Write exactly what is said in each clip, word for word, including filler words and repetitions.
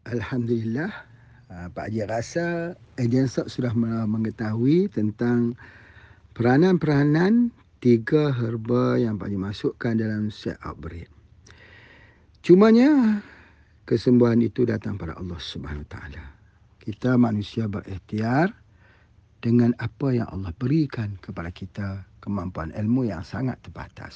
Alhamdulillah, uh, Pak Haji rasa Ejen Sok sudah mengetahui tentang peranan-peranan tiga herba yang Pak Haji masukkan dalam set outbreak. Cumanya kesembuhan itu datang pada Allah Subhanahu Wa Taala. Kita manusia berikhtiar dengan apa yang Allah berikan kepada kita, kemampuan ilmu yang sangat terbatas.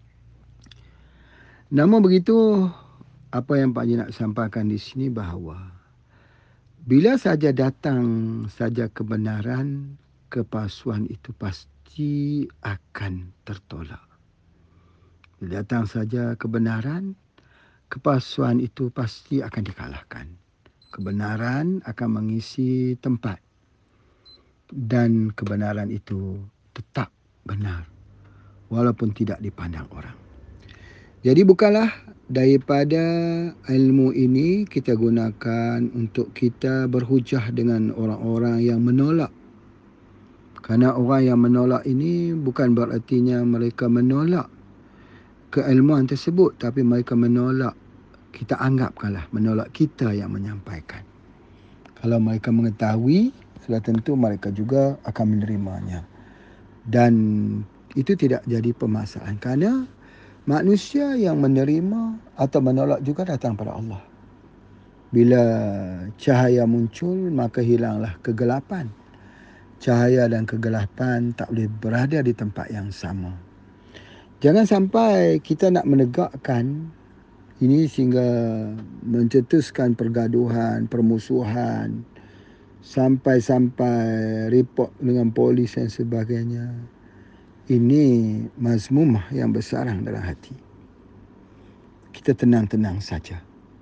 Namun begitu, apa yang Pak Haji nak sampaikan di sini bahawa bila saja datang saja kebenaran, kepalsuan itu pasti akan tertolak. Bila datang saja kebenaran, kepalsuan itu pasti akan dikalahkan. Kebenaran akan mengisi tempat dan kebenaran itu tetap benar walaupun tidak dipandang orang. Jadi bukanlah daripada ilmu ini kita gunakan untuk kita berhujah dengan orang-orang yang menolak. Kerana orang yang menolak ini bukan berartinya mereka menolak keilmuan tersebut, tapi mereka menolak, kita anggapkanlah menolak kita yang menyampaikan. Kalau mereka mengetahui, sudah tentu mereka juga akan menerimanya. Dan itu tidak jadi permasalahan kerana manusia yang menerima atau menolak juga datang pada Allah. Bila cahaya muncul, maka hilanglah kegelapan. Cahaya dan kegelapan tak boleh berada di tempat yang sama. Jangan sampai kita nak menegakkan ini sehingga mencetuskan pergaduhan, permusuhan, sampai-sampai report dengan polis dan sebagainya. Ini mazmumah yang bersarang dalam hati. Kita tenang-tenang saja.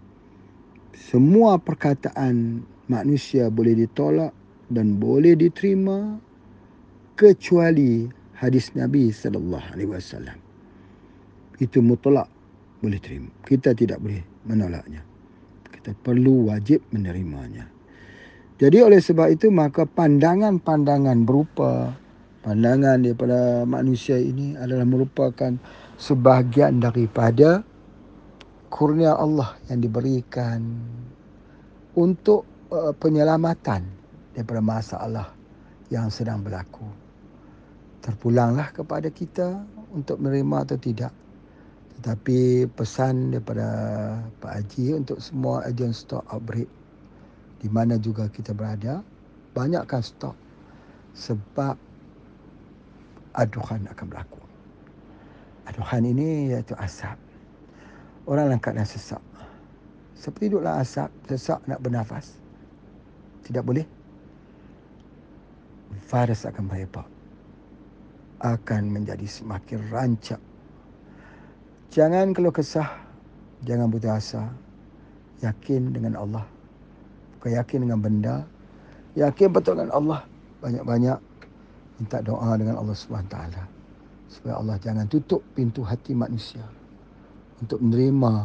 Semua perkataan manusia boleh ditolak dan boleh diterima kecuali hadis Nabi sallallahu alaihi wasallam. Itu mutlak boleh terima. Kita tidak boleh menolaknya. Kita perlu wajib menerimanya. Jadi oleh sebab itu maka pandangan-pandangan berupa pandangan daripada manusia ini adalah merupakan sebahagian daripada kurnia Allah yang diberikan untuk uh, penyelamatan daripada masalah yang sedang berlaku. Terpulanglah kepada kita untuk menerima atau tidak. Tetapi pesan daripada Pak Haji untuk semua ejen stok outbreak di mana juga kita berada, banyakkan stok sebab aduhan akan berlaku. Aduhan ini iaitu asap. Orang langkat dan sesak. Seperti duduklah asap, sesak nak bernafas. Tidak boleh. Virus akan merebak. Akan menjadi semakin rancak. Jangan keluh kesah. Jangan putus asa. Yakin dengan Allah. Bukan yakin dengan benda. Yakin betul dengan Allah. Banyak-banyak minta doa dengan Allah subhanahu wa taala. Supaya Allah jangan tutup pintu hati manusia untuk menerima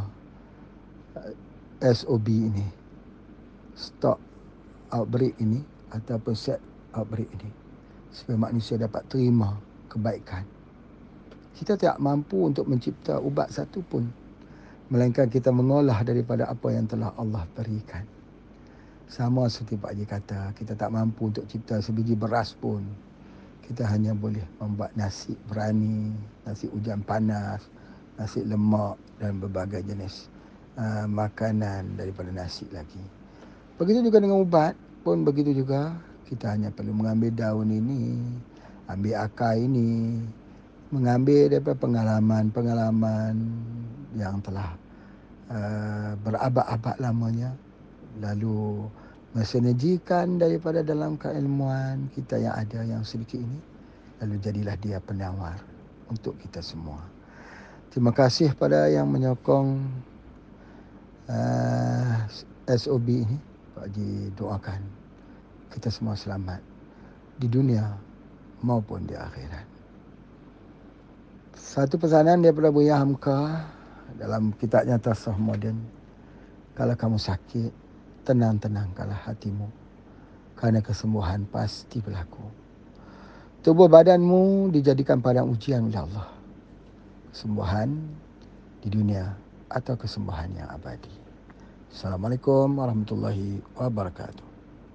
S O B ini, stop outbreak ini ataupun set outbreak ini, supaya manusia dapat terima kebaikan. Kita tidak mampu untuk mencipta ubat satu pun, melainkan kita mengolah daripada apa yang telah Allah berikan. Sama seperti Pak Haji kata, kita tak mampu untuk cipta sebiji beras pun. Kita hanya boleh membuat nasi berani, nasi hujan panas, nasi lemak dan berbagai jenis uh, makanan daripada nasi lagi. Begitu juga dengan ubat pun begitu juga. Kita hanya perlu mengambil daun ini, ambil akar ini, mengambil daripada pengalaman-pengalaman yang telah uh, berabad-abad lamanya, lalu mensinergikan daripada dalam keilmuan kita yang ada yang sedikit ini, lalu jadilah dia penawar untuk kita semua. Terima kasih pada yang menyokong uh, S O B ini. Pak Haji doakan kita semua selamat di dunia maupun di akhirat. Satu pesanan daripada Buya Hamka dalam kitabnya Tasawuf Moden. Kalau kamu sakit, tenang-tenangkanlah hatimu, kerana kesembuhan pasti berlaku. Tubuh badanmu dijadikan padang ujian oleh Allah. Kesembuhan di dunia atau kesembuhan yang abadi. Assalamualaikum warahmatullahi wabarakatuh.